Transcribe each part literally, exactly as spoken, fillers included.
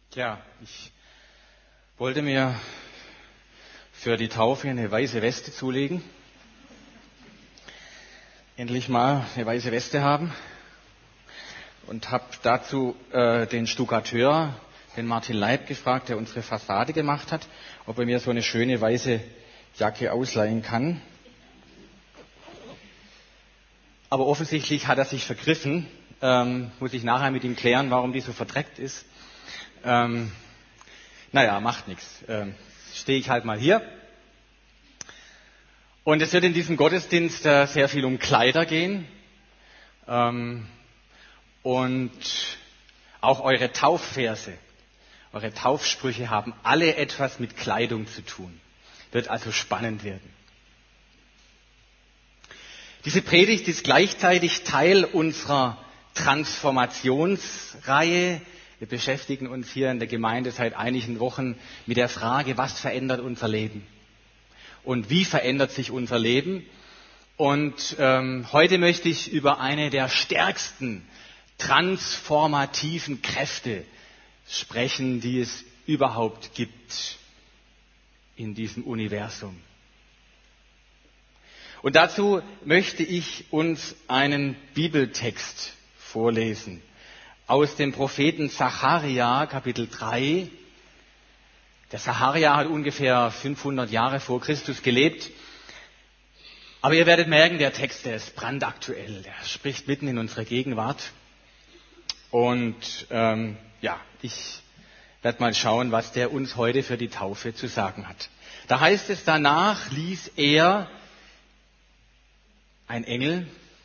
Ja, ich wollte mir für die Taufe eine weiße Weste zulegen. Endlich mal eine weiße Weste haben. Und habe dazu äh, den Stuckateur, den Martin Leib, gefragt, der unsere Fassade gemacht hat, ob er mir so eine schöne weiße Jacke ausleihen kann. Aber offensichtlich hat er sich vergriffen. Ähm, muss ich nachher mit ihm klären, warum die so verdreckt ist. Ähm, naja, macht nichts. Ähm, stehe ich halt mal hier. Und es wird in diesem Gottesdienst äh, sehr viel um Kleider gehen. Ähm, und auch eure Taufverse, eure Taufsprüche haben alle etwas mit Kleidung zu tun. Wird also spannend werden. Diese Predigt ist gleichzeitig Teil unserer Transformationsreihe. Wir beschäftigen uns hier in der Gemeinde seit einigen Wochen mit der Frage, was verändert unser Leben? Und wie verändert sich unser Leben? Und ähm, heute möchte ich über eine der stärksten transformativen Kräfte sprechen, die es überhaupt gibt in diesem Universum. Und dazu möchte ich uns einen Bibeltext vorlesen aus dem Propheten Sacharja, Kapitel drei. Der Sacharja hat ungefähr fünfhundert Jahre vor Christus gelebt. Aber ihr werdet merken, der Text, der ist brandaktuell. Der spricht mitten in unserer Gegenwart. Und ähm, ja, ich werde mal schauen, was der uns heute für die Taufe zu sagen hat. Da heißt es, danach ließ er, ein Engel,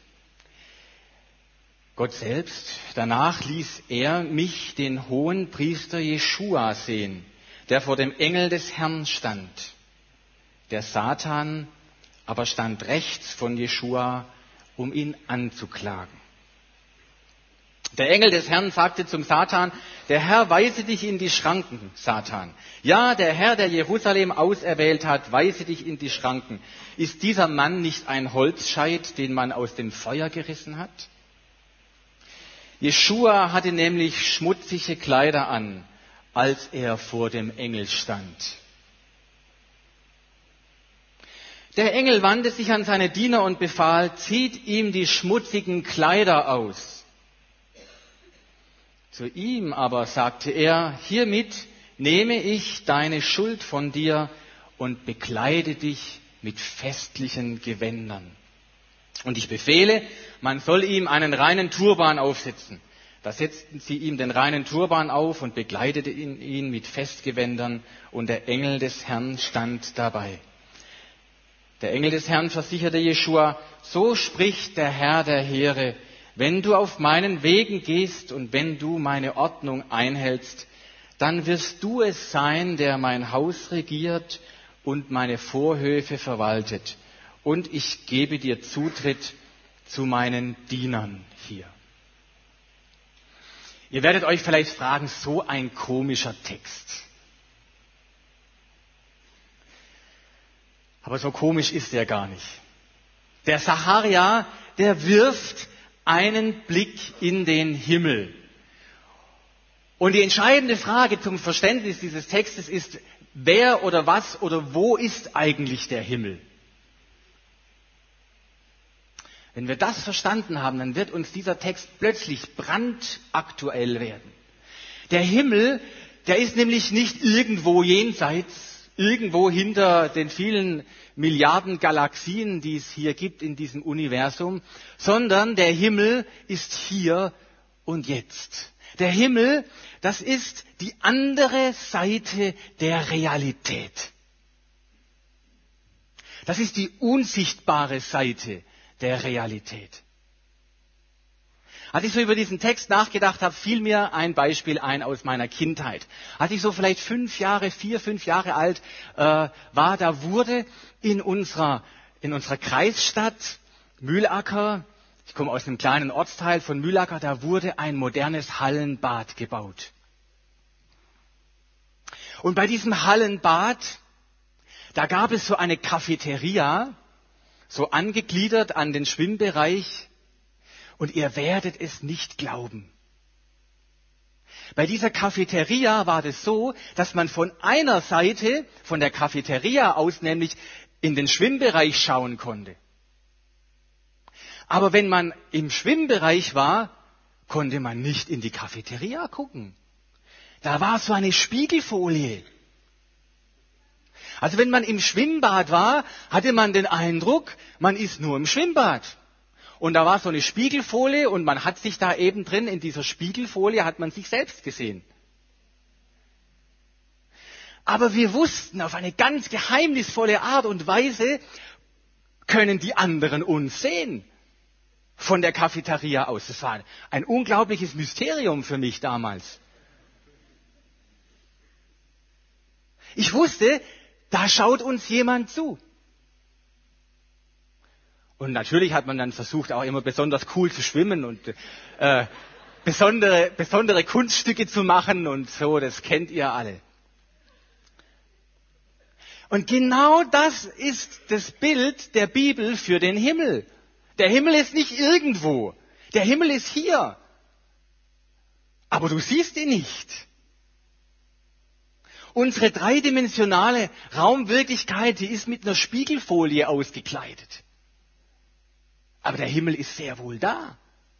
Gott selbst, danach ließ er mich, den hohen Priester Jeschua, sehen, der vor dem Engel des Herrn stand. Der Satan aber stand rechts von Jeschua, um ihn anzuklagen. Der Engel des Herrn sagte zum Satan, der Herr weise dich in die Schranken, Satan. Ja, der Herr, der Jerusalem auserwählt hat, weise dich in die Schranken. Ist dieser Mann nicht ein Holzscheit, den man aus dem Feuer gerissen hat? Jeschua hatte nämlich schmutzige Kleider an, als er vor dem Engel stand. Der Engel wandte sich an seine Diener und befahl, zieht ihm die schmutzigen Kleider aus. Zu ihm aber sagte er, hiermit nehme ich deine Schuld von dir und bekleide dich mit festlichen Gewändern. Und ich befehle, man soll ihm einen reinen Turban aufsetzen. Da setzten sie ihm den reinen Turban auf und bekleideten ihn mit Festgewändern, und der Engel des Herrn stand dabei. Der Engel des Herrn versicherte Jeschua, so spricht der Herr der Heere, wenn du auf meinen Wegen gehst und wenn du meine Ordnung einhältst, dann wirst du es sein, der mein Haus regiert und meine Vorhöfe verwaltet. Und ich gebe dir Zutritt zu meinen Dienern hier. Ihr werdet euch vielleicht fragen, so ein komischer Text. Aber so komisch ist er gar nicht. Der Sacharja, der wirft einen Blick in den Himmel. Und die entscheidende Frage zum Verständnis dieses Textes ist, wer oder was oder wo ist eigentlich der Himmel? Wenn wir das verstanden haben, dann wird uns dieser Text plötzlich brandaktuell werden. Der Himmel, der ist nämlich nicht irgendwo jenseits, irgendwo hinter den vielen Milliarden Galaxien, die es hier gibt in diesem Universum, sondern der Himmel ist hier und jetzt. Der Himmel, das ist die andere Seite der Realität. Das ist die unsichtbare Seite der Realität. Als ich so über diesen Text nachgedacht habe, fiel mir ein Beispiel ein aus meiner Kindheit. Als ich so vielleicht fünf Jahre, vier, fünf Jahre alt äh, war, da wurde in unserer, in unserer Kreisstadt Mühlacker, ich komme aus einem kleinen Ortsteil von Mühlacker, da wurde ein modernes Hallenbad gebaut. Und bei diesem Hallenbad, da gab es so eine Cafeteria, so angegliedert an den Schwimmbereich. Und ihr werdet es nicht glauben. Bei dieser Cafeteria war das so, dass man von einer Seite, von der Cafeteria aus nämlich, in den Schwimmbereich schauen konnte. Aber wenn man im Schwimmbereich war, konnte man nicht in die Cafeteria gucken. Da war so eine Spiegelfolie. Also wenn man im Schwimmbad war, hatte man den Eindruck, man ist nur im Schwimmbad. Und da war so eine Spiegelfolie und man hat sich da eben drin, in dieser Spiegelfolie hat man sich selbst gesehen. Aber wir wussten, auf eine ganz geheimnisvolle Art und Weise können die anderen uns sehen. Von der Cafeteria aus. Das war ein unglaubliches Mysterium für mich damals. Ich wusste, da schaut uns jemand zu. Und natürlich hat man dann versucht, auch immer besonders cool zu schwimmen und äh, besondere, besondere Kunststücke zu machen und so, das kennt ihr alle. Und genau das ist das Bild der Bibel für den Himmel. Der Himmel ist nicht irgendwo. Der Himmel ist hier. Aber du siehst ihn nicht. Unsere dreidimensionale Raumwirklichkeit, die ist mit einer Spiegelfolie ausgekleidet. Aber der Himmel ist sehr wohl da.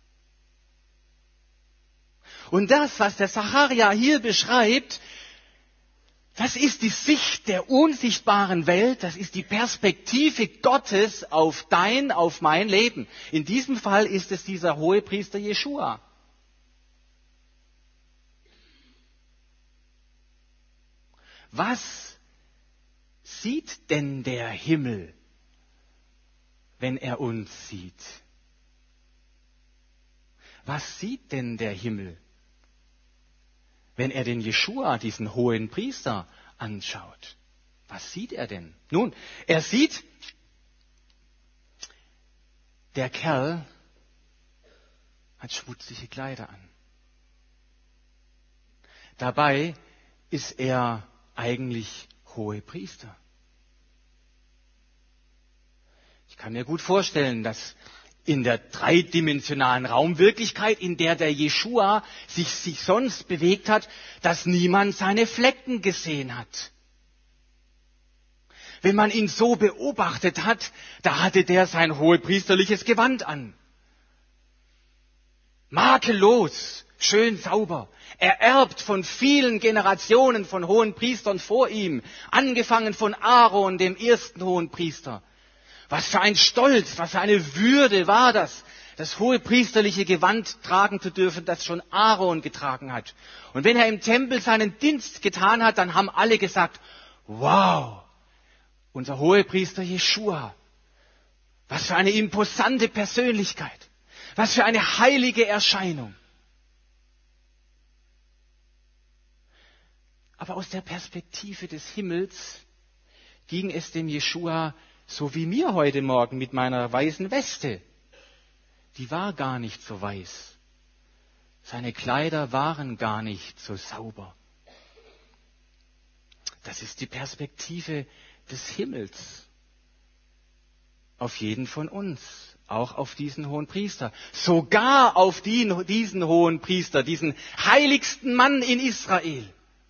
Und das, was der Sacharja hier beschreibt, das ist die Sicht der unsichtbaren Welt, das ist die Perspektive Gottes auf dein, auf mein Leben. In diesem Fall ist es dieser Hohepriester Jeschua. Was sieht denn der Himmel, wenn er uns sieht? Was sieht denn der Himmel, wenn er den Jeschua, diesen hohen Priester, anschaut? Was sieht er denn? Nun, er sieht, der Kerl hat schmutzige Kleider an. Dabei ist er eigentlich Hohepriester. Ich kann mir gut vorstellen, dass in der dreidimensionalen Raumwirklichkeit, in der der Jeschua sich, sich sonst bewegt hat, dass niemand seine Flecken gesehen hat. Wenn man ihn so beobachtet hat, da hatte der sein hohepriesterliches Gewand an. Makellos, schön sauber. Ererbt von vielen Generationen von Hohenpriestern vor ihm, angefangen von Aaron, dem ersten Hohenpriester. Was für ein Stolz, was für eine Würde war das, das hohepriesterliche Gewand tragen zu dürfen, das schon Aaron getragen hat. Und wenn er im Tempel seinen Dienst getan hat, dann haben alle gesagt, wow, unser Hohepriester Jeschua, was für eine imposante Persönlichkeit, was für eine heilige Erscheinung. Aber aus der Perspektive des Himmels ging es dem Jeschua so wie mir heute Morgen mit meiner weißen Weste. Die war gar nicht so weiß. Seine Kleider waren gar nicht so sauber. Das ist die Perspektive des Himmels. Auf jeden von uns, auch auf diesen hohen Priester. Sogar auf den, diesen hohen Priester, diesen heiligsten Mann in Israel.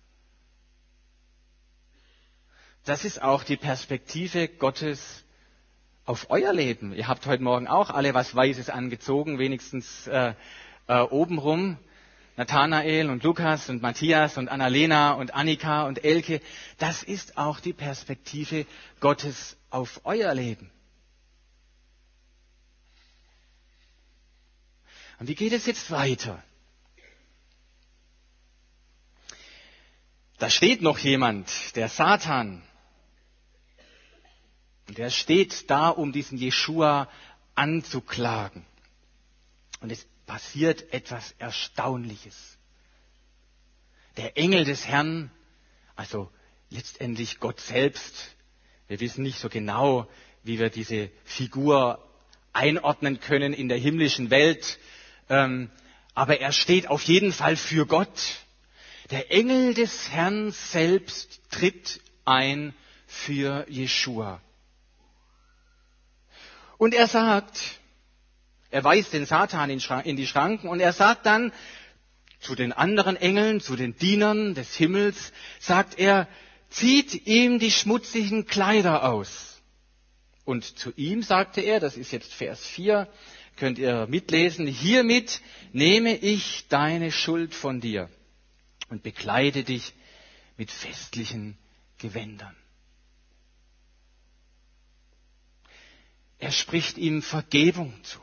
Das ist auch die Perspektive Gottes auf euer Leben. Ihr habt heute Morgen auch alle was Weißes angezogen, wenigstens äh, äh, obenrum. Nathanael und Lukas und Matthias und Annalena und Annika und Elke. Das ist auch die Perspektive Gottes auf euer Leben. Und wie geht es jetzt weiter? Da steht noch jemand, der Satan. Und er steht da, um diesen Jeschua anzuklagen. Und es passiert etwas Erstaunliches. Der Engel des Herrn, also letztendlich Gott selbst, wir wissen nicht so genau, wie wir diese Figur einordnen können in der himmlischen Welt, ähm, aber er steht auf jeden Fall für Gott. Der Engel des Herrn selbst tritt ein für Jeschua. Und er sagt, er weist den Satan in die Schranken und er sagt dann, zu den anderen Engeln, zu den Dienern des Himmels, sagt er, zieht ihm die schmutzigen Kleider aus. Und zu ihm sagte er, das ist jetzt Vers vier, könnt ihr mitlesen, hiermit nehme ich deine Schuld von dir und bekleide dich mit festlichen Gewändern. Er spricht ihm Vergebung zu.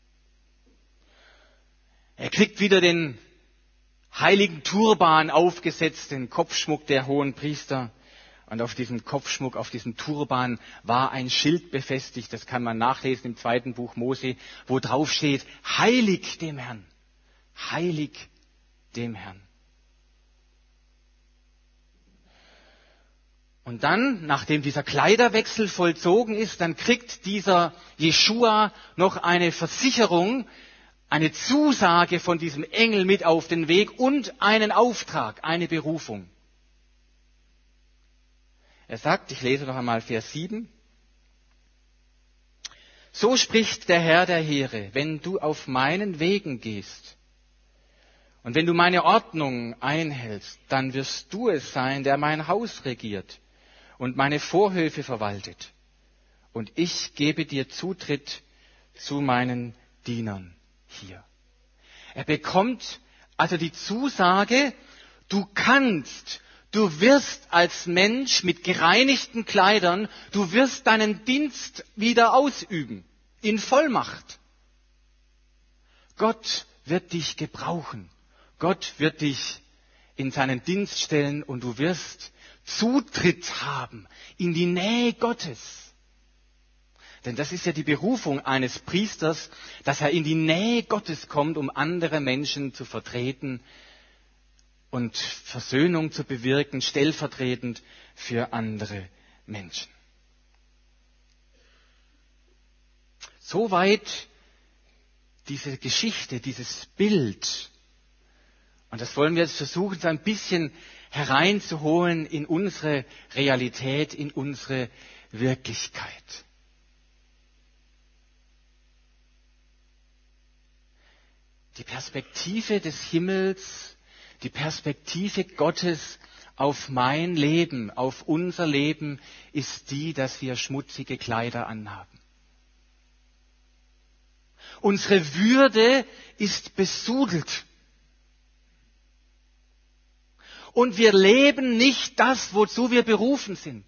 Er kriegt wieder den heiligen Turban aufgesetzt, den Kopfschmuck der Hohenpriester. Und auf diesem Kopfschmuck, auf diesem Turban war ein Schild befestigt, das kann man nachlesen im zweiten Buch Mose, wo drauf steht, heilig dem Herrn, heilig dem Herrn. Und dann, nachdem dieser Kleiderwechsel vollzogen ist, dann kriegt dieser Jeschua noch eine Versicherung, eine Zusage von diesem Engel mit auf den Weg und einen Auftrag, eine Berufung. Er sagt, ich lese noch einmal Vers sieben, so spricht der Herr der Heere, wenn du auf meinen Wegen gehst und wenn du meine Ordnung einhältst, dann wirst du es sein, der mein Haus regiert und meine Vorhöfe verwaltet. Und ich gebe dir Zutritt zu meinen Dienern hier. Er bekommt also die Zusage, du kannst, du wirst als Mensch mit gereinigten Kleidern, du wirst deinen Dienst wieder ausüben, in Vollmacht. Gott wird dich gebrauchen. Gott wird dich in seinen Dienst stellen und du wirst Zutritt haben in die Nähe Gottes. Denn das ist ja die Berufung eines Priesters, dass er in die Nähe Gottes kommt, um andere Menschen zu vertreten und Versöhnung zu bewirken, stellvertretend für andere Menschen. Soweit diese Geschichte, dieses Bild. Und das wollen wir jetzt versuchen, so ein bisschen hereinzuholen in unsere Realität, in unsere Wirklichkeit. Die Perspektive des Himmels, die Perspektive Gottes auf mein Leben, auf unser Leben ist die, dass wir schmutzige Kleider anhaben. Unsere Würde ist besudelt. Und wir leben nicht das, wozu wir berufen sind.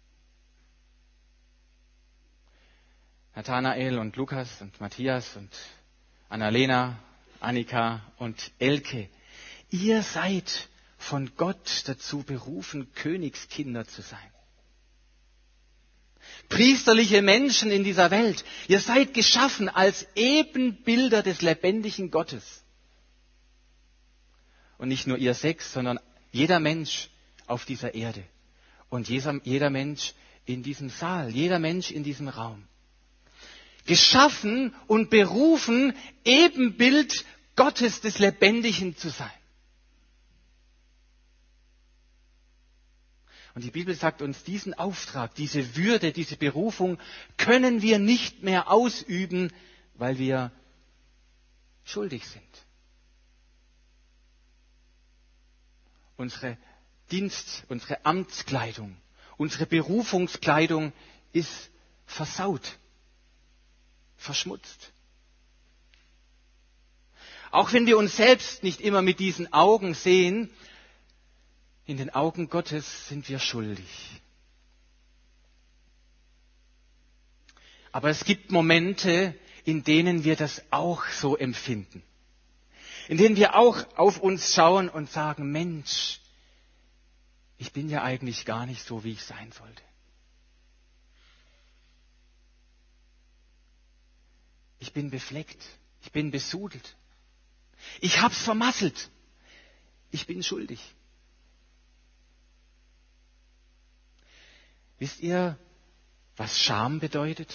Nathanael und Lukas und Matthias und Annalena, Annika und Elke, ihr seid von Gott dazu berufen, Königskinder zu sein. Priesterliche Menschen in dieser Welt, ihr seid geschaffen als Ebenbilder des lebendigen Gottes. Und nicht nur ihr sechs, sondern jeder Mensch auf dieser Erde und jeder, jeder Mensch in diesem Saal, jeder Mensch in diesem Raum. Geschaffen und berufen, Ebenbild Gottes des Lebendigen zu sein. Und die Bibel sagt uns, diesen Auftrag, diese Würde, diese Berufung können wir nicht mehr ausüben, weil wir schuldig sind. Unsere Dienst, unsere Amtskleidung, unsere Berufungskleidung ist versaut, verschmutzt. Auch wenn wir uns selbst nicht immer mit diesen Augen sehen, in den Augen Gottes sind wir schuldig. Aber es gibt Momente, in denen wir das auch so empfinden. In denen wir auch auf uns schauen und sagen, Mensch, ich bin ja eigentlich gar nicht so, wie ich sein sollte. Ich bin befleckt, ich bin besudelt. Ich hab's vermasselt. Ich bin schuldig. Wisst ihr, was Scham bedeutet?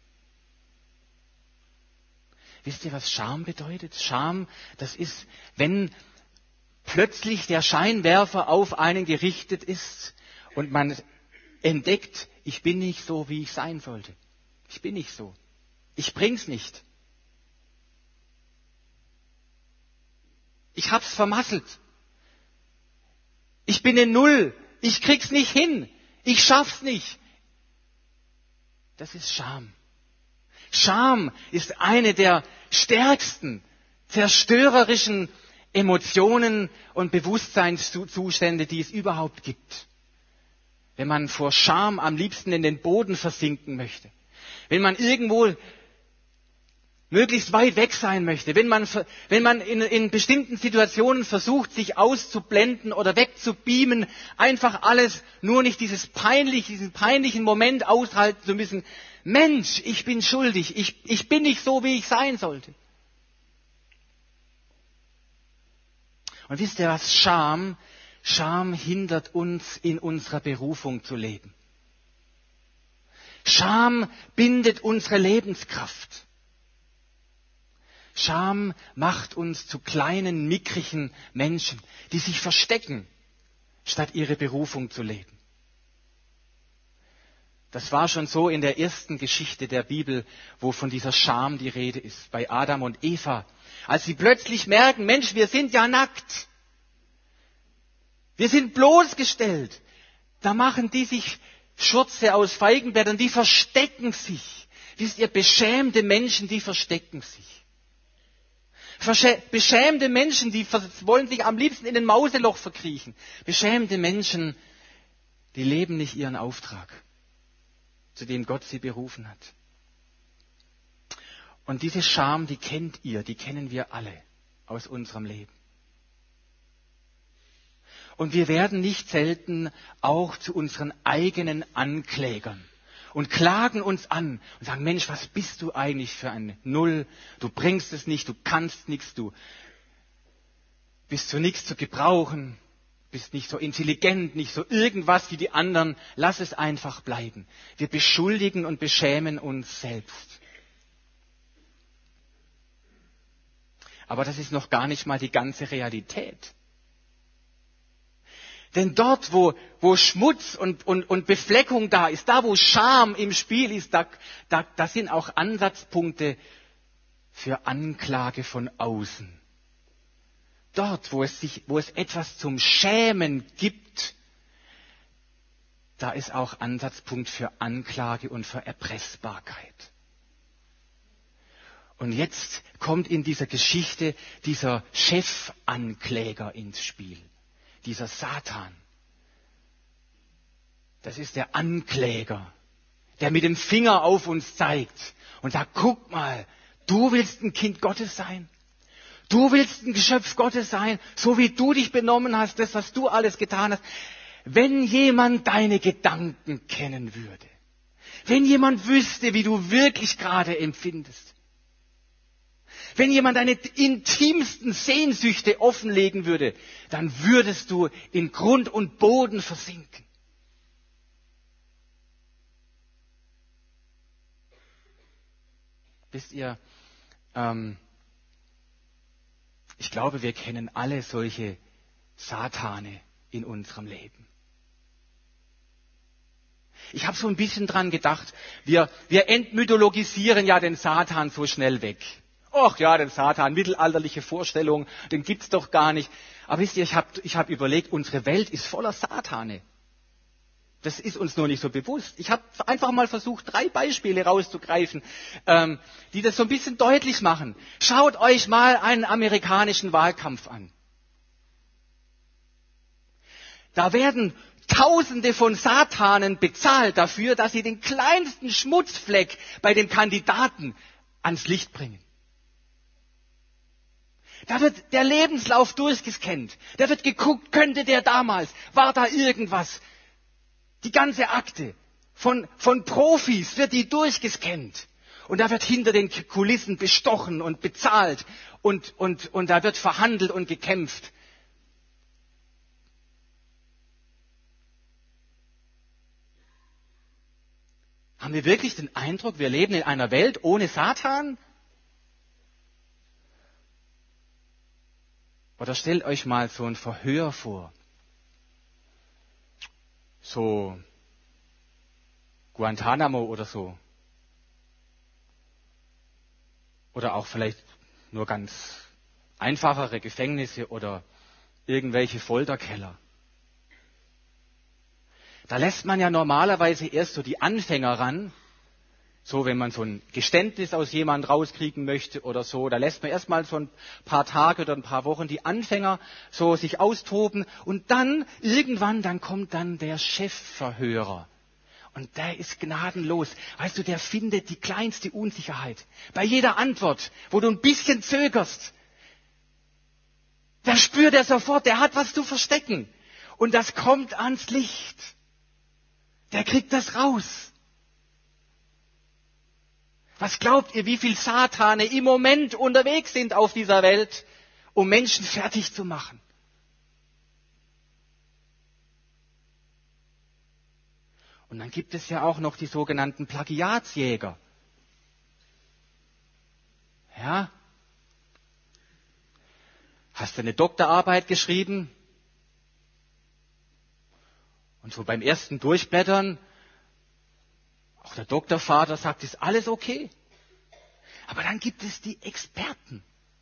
Wisst ihr, was Scham bedeutet? Scham, das ist, wenn plötzlich der Scheinwerfer auf einen gerichtet ist und man entdeckt, ich bin nicht so, wie ich sein sollte. Ich bin nicht so. Ich bring's nicht. Ich hab's vermasselt. Ich bin eine Null. Ich krieg's nicht hin. Ich schaff's nicht. Das ist Scham. Scham ist eine der stärksten, zerstörerischen Emotionen und Bewusstseinszustände, die es überhaupt gibt. Wenn man vor Scham am liebsten in den Boden versinken möchte. Wenn man irgendwo möglichst weit weg sein möchte. Wenn man, wenn man in, in bestimmten Situationen versucht, sich auszublenden oder wegzubeamen, einfach alles, nur nicht dieses peinliche, diesen peinlichen Moment aushalten zu müssen. Mensch, ich bin schuldig. Ich, ich bin nicht so, wie ich sein sollte. Und wisst ihr was? Scham, Scham hindert uns, in unserer Berufung zu leben. Scham bindet unsere Lebenskraft. Scham macht uns zu kleinen, mickrigen Menschen, die sich verstecken, statt ihre Berufung zu leben. Das war schon so in der ersten Geschichte der Bibel, wo von dieser Scham die Rede ist, bei Adam und Eva. Als sie plötzlich merken, Mensch, wir sind ja nackt. Wir sind bloßgestellt. Da machen die sich Schürze aus Feigenblättern, die verstecken sich. Wisst ihr, beschämte Menschen, die verstecken sich. Beschämte Menschen, die wollen sich am liebsten in ein Mauseloch verkriechen. Beschämte Menschen, die leben nicht ihren Auftrag, zu dem Gott sie berufen hat. Und diese Scham, die kennt ihr, die kennen wir alle aus unserem Leben. Und wir werden nicht selten auch zu unseren eigenen Anklägern und klagen uns an und sagen, Mensch, was bist du eigentlich für ein Null? Du bringst es nicht, du kannst nichts, du bist zu nichts zu gebrauchen, bist nicht so intelligent, nicht so irgendwas wie die anderen. Lass es einfach bleiben. Wir beschuldigen und beschämen uns selbst. Aber das ist noch gar nicht mal die ganze Realität. Denn dort, wo, wo Schmutz und, und, und Befleckung da ist, da wo Scham im Spiel ist, da, da, da sind auch Ansatzpunkte für Anklage von außen. Dort, wo es, sich, wo es etwas zum Schämen gibt, da ist auch Ansatzpunkt für Anklage und für Erpressbarkeit. Und jetzt kommt in dieser Geschichte dieser Chefankläger ins Spiel. Dieser Satan, das ist der Ankläger, der mit dem Finger auf uns zeigt und sagt, guck mal, du willst ein Kind Gottes sein, du willst ein Geschöpf Gottes sein, so wie du dich benommen hast, das, was du alles getan hast. Wenn jemand deine Gedanken kennen würde, wenn jemand wüsste, wie du wirklich gerade empfindest, wenn jemand deine intimsten Sehnsüchte offenlegen würde, dann würdest du in Grund und Boden versinken. Wisst ihr, ähm, ich glaube, wir kennen alle solche Satane in unserem Leben. Ich habe so ein bisschen dran gedacht, wir, wir entmythologisieren ja den Satan so schnell weg. Ach ja, den Satan, mittelalterliche Vorstellung, den gibt's doch gar nicht. Aber wisst ihr, ich habe ich hab überlegt, unsere Welt ist voller Satane. Das ist uns nur nicht so bewusst. Ich habe einfach mal versucht, drei Beispiele rauszugreifen, ähm, die das so ein bisschen deutlich machen. Schaut euch mal einen amerikanischen Wahlkampf an. Da werden Tausende von Satanen bezahlt dafür, dass sie den kleinsten Schmutzfleck bei dem Kandidaten ans Licht bringen. Da wird der Lebenslauf durchgescannt. Da wird geguckt, könnte der damals, war da irgendwas. Die ganze Akte von, von Profis wird die durchgescannt. Und da wird hinter den Kulissen bestochen und bezahlt. Und, und, und da wird verhandelt und gekämpft. Haben wir wirklich den Eindruck, wir leben in einer Welt ohne Satan? Oder stellt euch mal so ein Verhör vor. So Guantanamo oder so. Oder auch vielleicht nur ganz einfachere Gefängnisse oder irgendwelche Folterkeller. Da lässt man ja normalerweise erst so die Anfänger ran, so wenn man so ein Geständnis aus jemandem rauskriegen möchte oder so, da lässt man erst mal so ein paar Tage oder ein paar Wochen die Anfänger so sich austoben und dann irgendwann, dann kommt dann der Chefverhörer. Und der ist gnadenlos. Weißt du, der findet die kleinste Unsicherheit. Bei jeder Antwort, wo du ein bisschen zögerst, da spürt er sofort, der hat was zu verstecken. Und das kommt ans Licht. Der kriegt das raus. Was glaubt ihr, wie viel Satane im Moment unterwegs sind auf dieser Welt, um Menschen fertig zu machen? Und dann gibt es ja auch noch die sogenannten Plagiatsjäger. Ja? Hast du eine Doktorarbeit geschrieben? Und so beim ersten Durchblättern, auch der Doktorvater sagt, ist alles okay. Aber dann gibt es die Experten.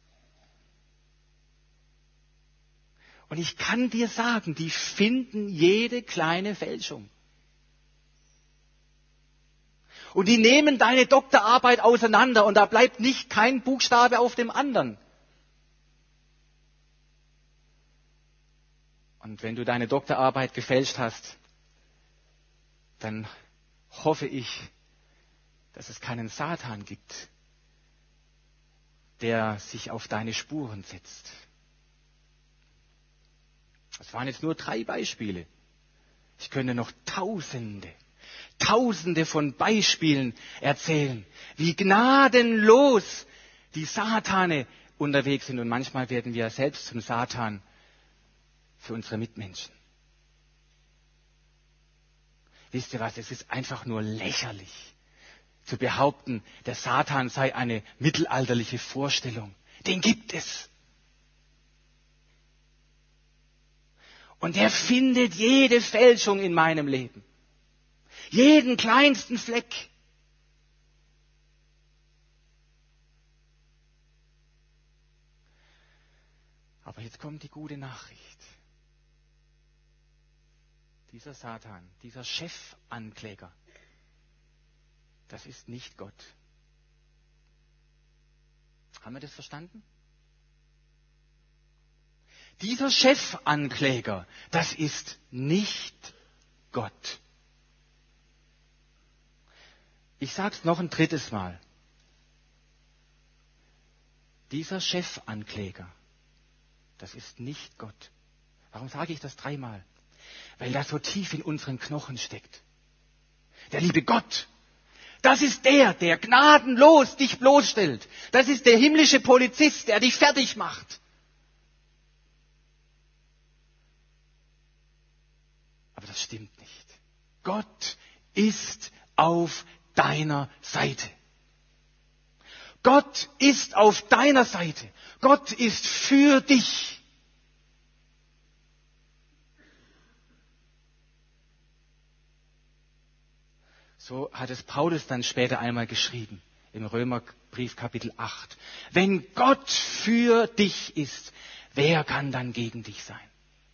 Und ich kann dir sagen, die finden jede kleine Fälschung. Und die nehmen deine Doktorarbeit auseinander und da bleibt nicht kein Buchstabe auf dem anderen. Und wenn du deine Doktorarbeit gefälscht hast, dann hoffe ich, dass es keinen Satan gibt, der sich auf deine Spuren setzt. Das waren jetzt nur drei Beispiele. Ich könnte noch Tausende, Tausende von Beispielen erzählen, wie gnadenlos die Satane unterwegs sind. Und manchmal werden wir selbst zum Satan für unsere Mitmenschen. Wisst ihr was, es ist einfach nur lächerlich zu behaupten, der Satan sei eine mittelalterliche Vorstellung. Den gibt es. Und er findet jede Fälschung in meinem Leben. Jeden kleinsten Fleck. Aber jetzt kommt die gute Nachricht. Dieser Satan, dieser Chefankläger, das ist nicht Gott. Haben wir das verstanden? Dieser Chefankläger, das ist nicht Gott. Ich sage es noch ein drittes Mal. Dieser Chefankläger, das ist nicht Gott. Warum sage ich das dreimal? Weil das so tief in unseren Knochen steckt. Der liebe Gott, das ist der, der gnadenlos dich bloßstellt. Das ist der himmlische Polizist, der dich fertig macht. Aber das stimmt nicht. Gott ist auf deiner Seite. Gott ist auf deiner Seite. Gott ist für dich. So hat es Paulus dann später einmal geschrieben, im Römerbrief Kapitel acht. Wenn Gott für dich ist, wer kann dann gegen dich sein?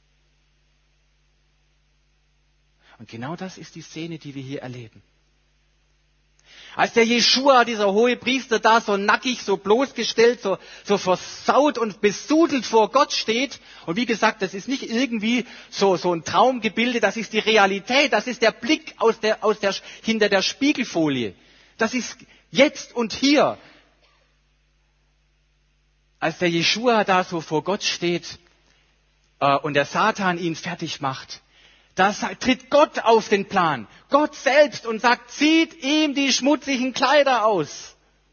Und genau das ist die Szene, die wir hier erleben. Als der Jeschua, dieser hohe Priester, da so nackig, so bloßgestellt, so, so versaut und besudelt vor Gott steht, und wie gesagt, das ist nicht irgendwie so, so ein Traumgebilde, das ist die Realität, das ist der Blick aus der, aus der, hinter der Spiegelfolie. Das ist jetzt und hier. Als der Jeschua da so vor Gott steht äh, und der Satan ihn fertig macht, da tritt Gott auf den Plan. Gott selbst und sagt, zieht ihm die schmutzigen Kleider aus.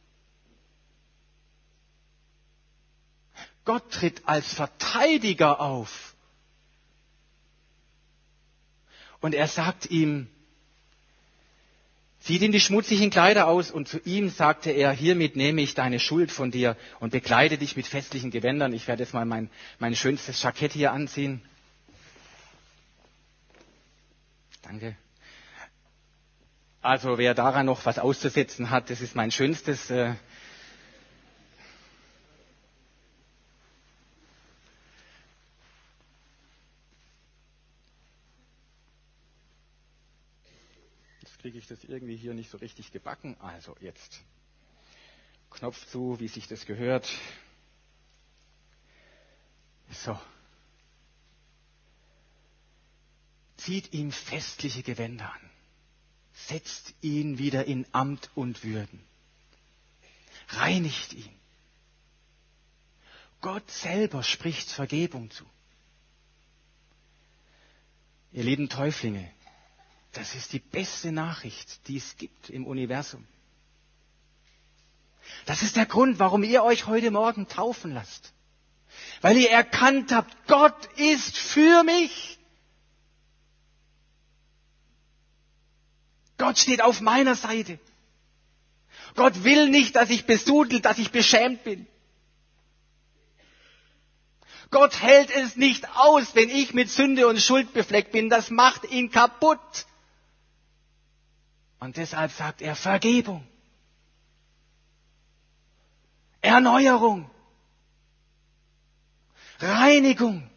Gott tritt als Verteidiger auf. Und er sagt ihm, zieht ihm die schmutzigen Kleider aus und zu ihm sagte er, hiermit nehme ich deine Schuld von dir und bekleide dich mit festlichen Gewändern. Ich werde jetzt mal mein, mein schönstes Jackett hier anziehen. Danke. Also wer daran noch was auszusetzen hat, das ist mein schönstes. Äh kriege ich das irgendwie hier nicht so richtig gebacken. Also jetzt Knopf zu, wie sich das gehört. So. Zieht ihm festliche Gewänder an. Setzt ihn wieder in Amt und Würden. Reinigt ihn. Gott selber spricht Vergebung zu. Ihr lieben Täuflinge, das ist die beste Nachricht, die es gibt im Universum. Das ist der Grund, warum ihr euch heute Morgen taufen lasst. Weil ihr erkannt habt, Gott ist für mich. Gott steht auf meiner Seite. Gott will nicht, dass ich besudelt, dass ich beschämt bin. Gott hält es nicht aus, wenn ich mit Sünde und Schuld befleckt bin. Das macht ihn kaputt. Und deshalb sagt er Vergebung, Erneuerung, Reinigung.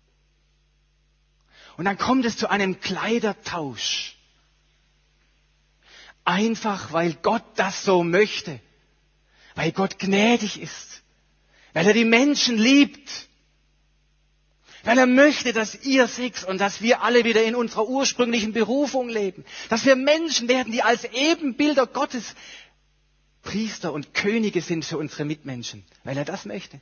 Und dann kommt es zu einem Kleidertausch. Einfach, weil Gott das so möchte. Weil Gott gnädig ist. Weil er die Menschen liebt. Weil er möchte, dass ihr sechs und dass wir alle wieder in unserer ursprünglichen Berufung leben. Dass wir Menschen werden, die als Ebenbilder Gottes Priester und Könige sind für unsere Mitmenschen. Weil er das möchte.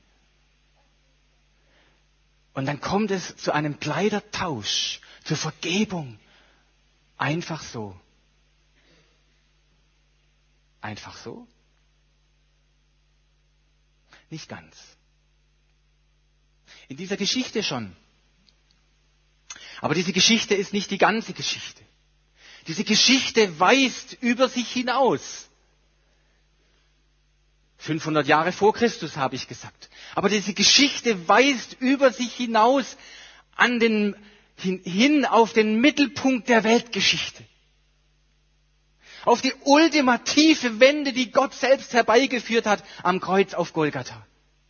Und dann kommt es zu einem Kleidertausch, zur Vergebung. Einfach so. Einfach so? Nicht ganz. In dieser Geschichte schon. Aber diese Geschichte ist nicht die ganze Geschichte. Diese Geschichte weist über sich hinaus. fünfhundert Jahre vor Christus, habe ich gesagt. Aber diese Geschichte weist über sich hinaus an den, hin, hin auf den Mittelpunkt der Weltgeschichte. Auf die ultimative Wende, die Gott selbst herbeigeführt hat am Kreuz auf Golgatha.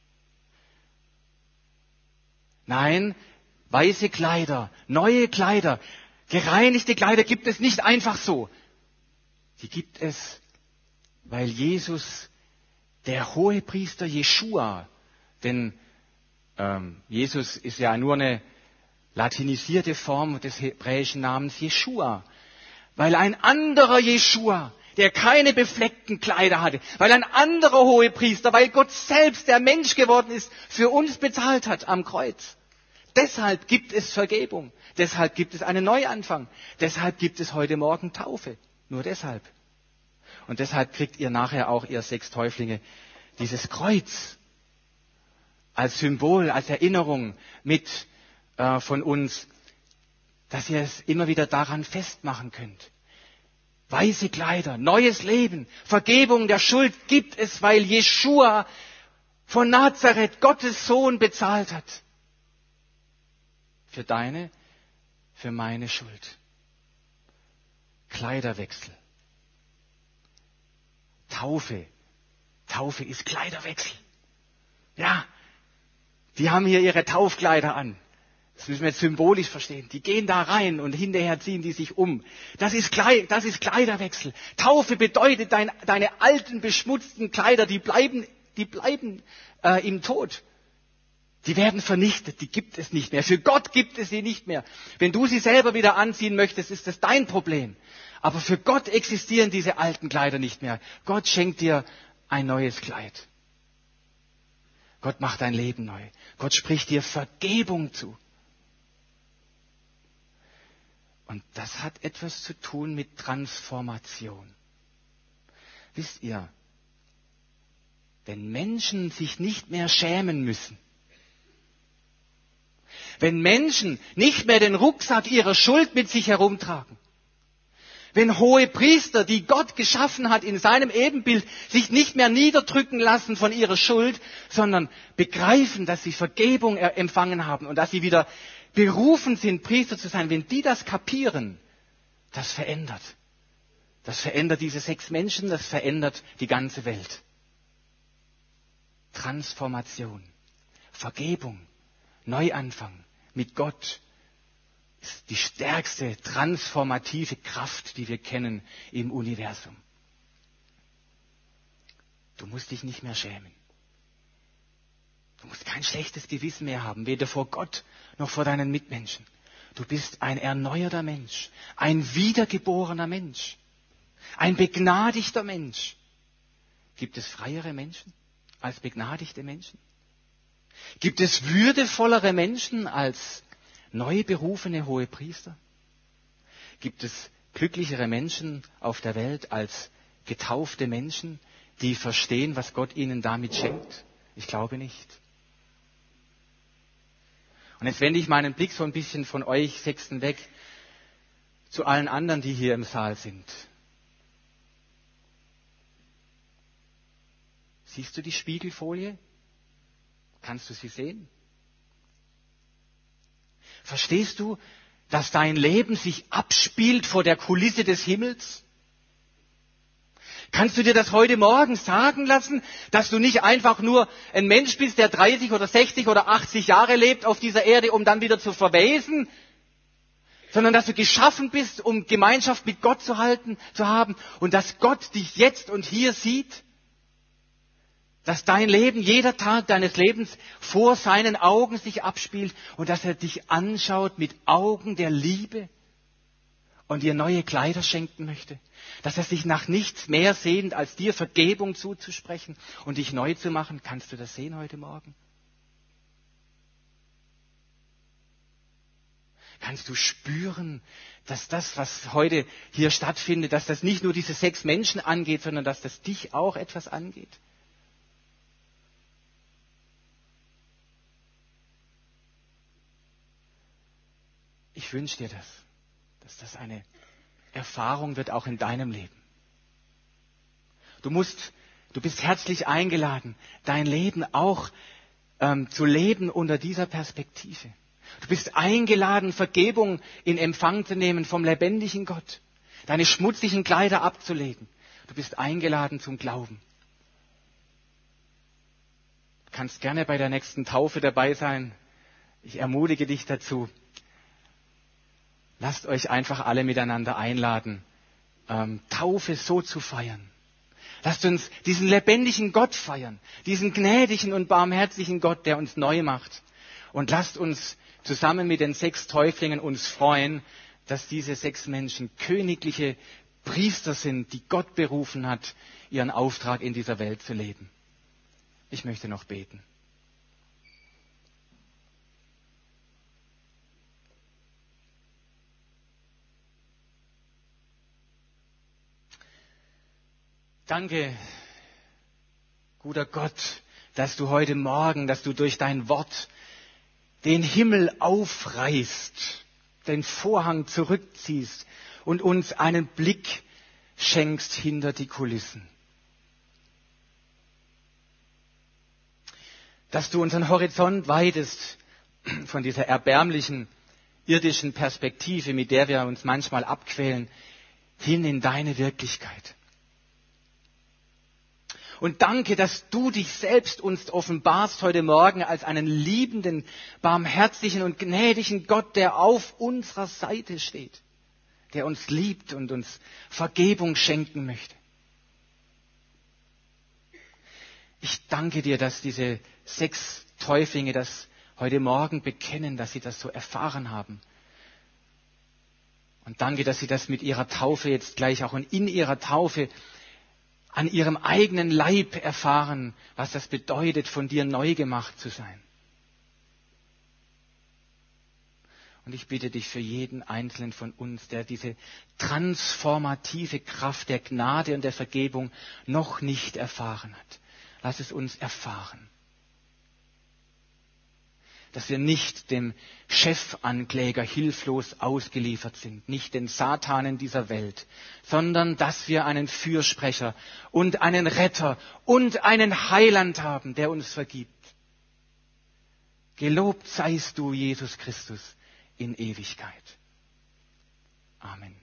Nein, weiße Kleider, neue Kleider, gereinigte Kleider gibt es nicht einfach so. Die gibt es, weil Jesus, der Hohepriester Jeschua, denn ähm, Jesus ist ja nur eine latinisierte Form des hebräischen Namens Jeschua. Weil ein anderer Jeschua, der keine befleckten Kleider hatte, weil ein anderer Hohepriester, weil Gott selbst, der Mensch geworden ist, für uns bezahlt hat am Kreuz. Deshalb gibt es Vergebung. Deshalb gibt es einen Neuanfang. Deshalb gibt es heute Morgen Taufe. Nur deshalb. Und deshalb kriegt ihr nachher auch, ihr sechs Täuflinge, dieses Kreuz als Symbol, als Erinnerung mit äh, von uns, dass ihr es immer wieder daran festmachen könnt. Weiße Kleider, neues Leben, Vergebung der Schuld gibt es, weil Jeschua von Nazareth, Gottes Sohn, bezahlt hat. Für deine, für meine Schuld. Kleiderwechsel. Taufe. Taufe ist Kleiderwechsel. Ja, die haben hier ihre Taufkleider an. Das müssen wir jetzt symbolisch verstehen. Die gehen da rein und hinterher ziehen die sich um. Das ist, Kleid, das ist Kleiderwechsel. Taufe bedeutet, dein, deine alten, beschmutzten Kleider, die bleiben, die bleiben äh, im Tod. Die werden vernichtet, die gibt es nicht mehr. Für Gott gibt es sie nicht mehr. Wenn du sie selber wieder anziehen möchtest, ist das dein Problem. Aber für Gott existieren diese alten Kleider nicht mehr. Gott schenkt dir ein neues Kleid. Gott macht dein Leben neu. Gott spricht dir Vergebung zu. Und das hat etwas zu tun mit Transformation. Wisst ihr, wenn Menschen sich nicht mehr schämen müssen, wenn Menschen nicht mehr den Rucksack ihrer Schuld mit sich herumtragen, wenn hohe Priester, die Gott geschaffen hat in seinem Ebenbild, sich nicht mehr niederdrücken lassen von ihrer Schuld, sondern begreifen, dass sie Vergebung empfangen haben und dass sie wieder berufen sind, Priester zu sein, wenn die das kapieren, das verändert. Das verändert diese sechs Menschen, das verändert die ganze Welt. Transformation, Vergebung, Neuanfang mit Gott ist die stärkste transformative Kraft, die wir kennen im Universum. Du musst dich nicht mehr schämen. Du musst kein schlechtes Gewissen mehr haben, weder vor Gott noch vor deinen Mitmenschen. Du bist ein erneuerter Mensch, ein wiedergeborener Mensch, ein begnadigter Mensch. Gibt es freiere Menschen als begnadigte Menschen? Gibt es würdevollere Menschen als neu berufene Hohepriester? Gibt es glücklichere Menschen auf der Welt als getaufte Menschen, die verstehen, was Gott ihnen damit schenkt? Ich glaube nicht. Und jetzt wende ich meinen Blick so ein bisschen von euch Sechsten weg zu allen anderen, die hier im Saal sind. Siehst du die Spiegelfolie? Kannst du sie sehen? Verstehst du, dass dein Leben sich abspielt vor der Kulisse des Himmels? Kannst du dir das heute Morgen sagen lassen, dass du nicht einfach nur ein Mensch bist, der dreißig oder sechzig oder achtzig Jahre lebt auf dieser Erde, um dann wieder zu verwesen, sondern dass du geschaffen bist, um Gemeinschaft mit Gott zu halten, zu haben und dass Gott dich jetzt und hier sieht? Dass dein Leben, jeder Tag deines Lebens vor seinen Augen sich abspielt und dass er dich anschaut mit Augen der Liebe und dir neue Kleider schenken möchte. Dass er sich nach nichts mehr sehnt, als dir Vergebung zuzusprechen und dich neu zu machen. Kannst du das sehen heute Morgen? Kannst du spüren, dass das, was heute hier stattfindet, dass das nicht nur diese sechs Menschen angeht, sondern dass das dich auch etwas angeht? Ich wünsche dir das, dass das eine Erfahrung wird, auch in deinem Leben. Du musst, du bist herzlich eingeladen, dein Leben auch ähm, zu leben unter dieser Perspektive. Du bist eingeladen, Vergebung in Empfang zu nehmen vom lebendigen Gott, deine schmutzigen Kleider abzulegen. Du bist eingeladen zum Glauben. Du kannst gerne bei der nächsten Taufe dabei sein. Ich ermutige dich dazu. Lasst euch einfach alle miteinander einladen, ähm, Taufe so zu feiern. Lasst uns diesen lebendigen Gott feiern, diesen gnädigen und barmherzigen Gott, der uns neu macht. Und lasst uns zusammen mit den sechs Täuflingen uns freuen, dass diese sechs Menschen königliche Priester sind, die Gott berufen hat, ihren Auftrag in dieser Welt zu leben. Ich möchte noch beten. Danke, guter Gott, dass du heute Morgen, dass du durch dein Wort den Himmel aufreißt, den Vorhang zurückziehst und uns einen Blick schenkst hinter die Kulissen. Dass du unseren Horizont weitest von dieser erbärmlichen irdischen Perspektive, mit der wir uns manchmal abquälen, hin in deine Wirklichkeit. Und danke, dass du dich selbst uns offenbarst heute Morgen als einen liebenden, barmherzigen und gnädigen Gott, der auf unserer Seite steht, der uns liebt und uns Vergebung schenken möchte. Ich danke dir, dass diese sechs Täuflinge das heute Morgen bekennen, dass sie das so erfahren haben. Und danke, dass sie das mit ihrer Taufe jetzt gleich auch und in ihrer Taufe an ihrem eigenen Leib erfahren, was das bedeutet, von dir neu gemacht zu sein. Und ich bitte dich für jeden Einzelnen von uns, der diese transformative Kraft der Gnade und der Vergebung noch nicht erfahren hat. Lass es uns erfahren. Dass wir nicht dem Chefankläger hilflos ausgeliefert sind, nicht den Satanen dieser Welt, sondern dass wir einen Fürsprecher und einen Retter und einen Heiland haben, der uns vergibt. Gelobt seist du, Jesus Christus, in Ewigkeit. Amen.